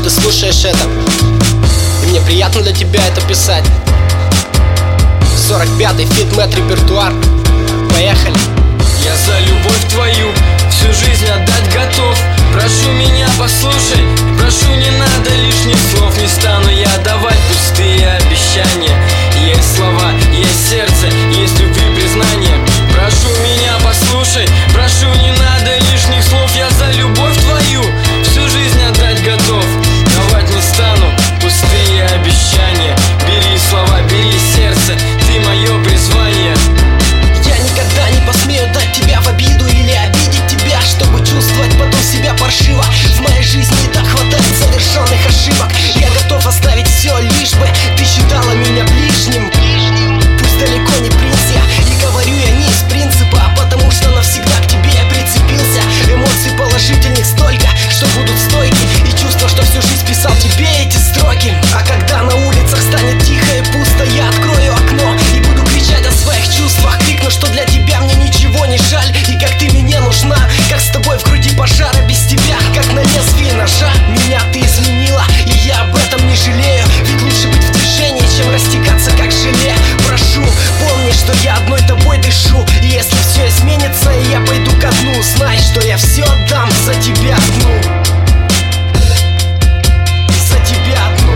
ты слушаешь это, и мне приятно для тебя это писать. 45-й фит-мэт репертуар. Поехали. Я за любовь твою всю жизнь отдать готов. Прошу меня, послушай, прошу, не надо лишних слов. Не стану я давать пустые обещания. Есть слова, есть сердце, есть любви, признание. Прошу меня, послушай, прошу, не надо лишних слов. Я за любовь твою всю жизнь отдать готов. Давать не стану пустые обещания. Бери слова, бери сердце, ты мое призвание. Я никогда не посмею дать тебя в обиду или обидеть тебя, чтобы чувствовать потом себя паршиво. В моей жизни и так хватает совершенных ошибок. Я готов оставить все, лишь бы ты считала меня ближним. Пусть далеко не принц я, и говорю я не из принципа, потому что навсегда к тебе я прицепился. Эмоций положительных столько, что будут стойки, и чувство, что всю жизнь писал тебе эти строки. А когда на улицах станет тихо и пусто, я открою окно и буду кричать о своих чувствах. Крикну, что для тебя мне ничего не жаль, и как ты мне нужна, как с тобой в груди пожара, без тебя, как на лезвии ножа. Меня ты изменила, и я об этом не жалею, ведь лучше быть в движении, чем растекаться как желе. Прошу, помни, что я одной тобой дышу, и если все изменится, и я пойду ко дну, знай, что я все отдам за тебя одну. За тебя одну.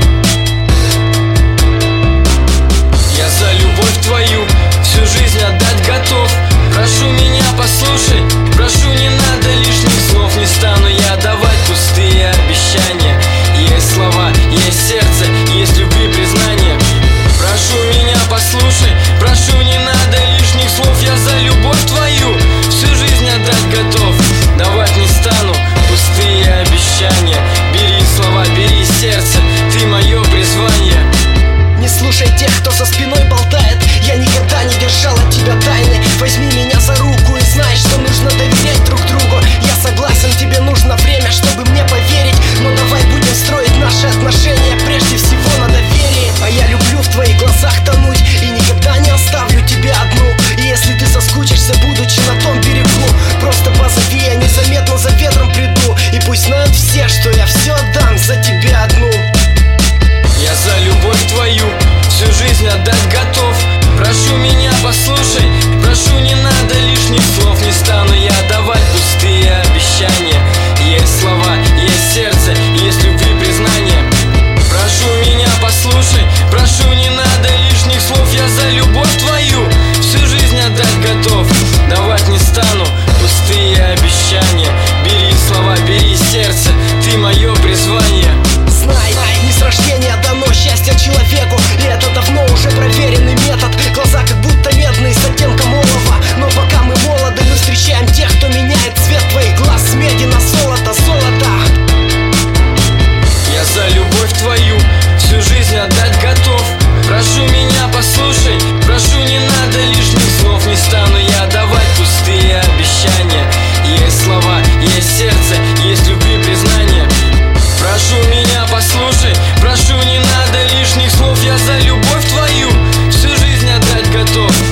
Я за любовь твою всю жизнь отдать готов. Прошу меня, послушай, прошу, не надо лишних слов. Не стану я давать пустые обещания. Есть слова, есть сердце, есть любви, признание. Прошу меня, послушай, прошу, не надо лишних слов. Я за любовь твою всю жизнь отдать готов. Давать не стану пустые обещания. Бери слова, бери сердце, ты мое призвание. Не слушай тех, кто со спиной болтает. Я никогда не держал от тебя тайны. Возьми меня за руку и знай, что нужно доверять друг другу. Я согласен, тебе нужно время, чтобы мне поверить, но давай будем строить наши отношения прежде всего на доверии. А я люблю в твоих глазах тонуть и никогда не оставлю тебя одну. И если ты соскучишься, будучи на том берегу, просто позови, я незаметно за ветром приду. И пусть знают все, что я все отдам за тебя одну. Я за любовь твою всю жизнь отдать готов. Прошу меня, послушай, прошу, не надо лишних слов. Не стану я давать пустые обещания. Есть слова, есть сердце, есть любви, признание. Прошу меня, послушай, прошу, не надо лишних слов. Я за любовь твою всю жизнь отдать готов. Давать не стану пустые обещания. Бери слова, бери сердце, ты мое призвание. Знай, не с рождения дано счастье человеку, и это давно уже проверенный метод. Глаза как будто медные с оттенком олова, но пока мы молоды, мы встречаем тех, кто меняет цвет твоих глаз с меди на золото, золото. Я за любовь твою всю жизнь отдать готов. Прошу меня, послушай, прошу, не надо лишних слов. Не стану я давать пустые обещания. Есть слова, есть сердце, есть любви, признание. Прошу меня, послушай, прошу, не надо лишних слов. Я за любовь твою всю жизнь отдать готов.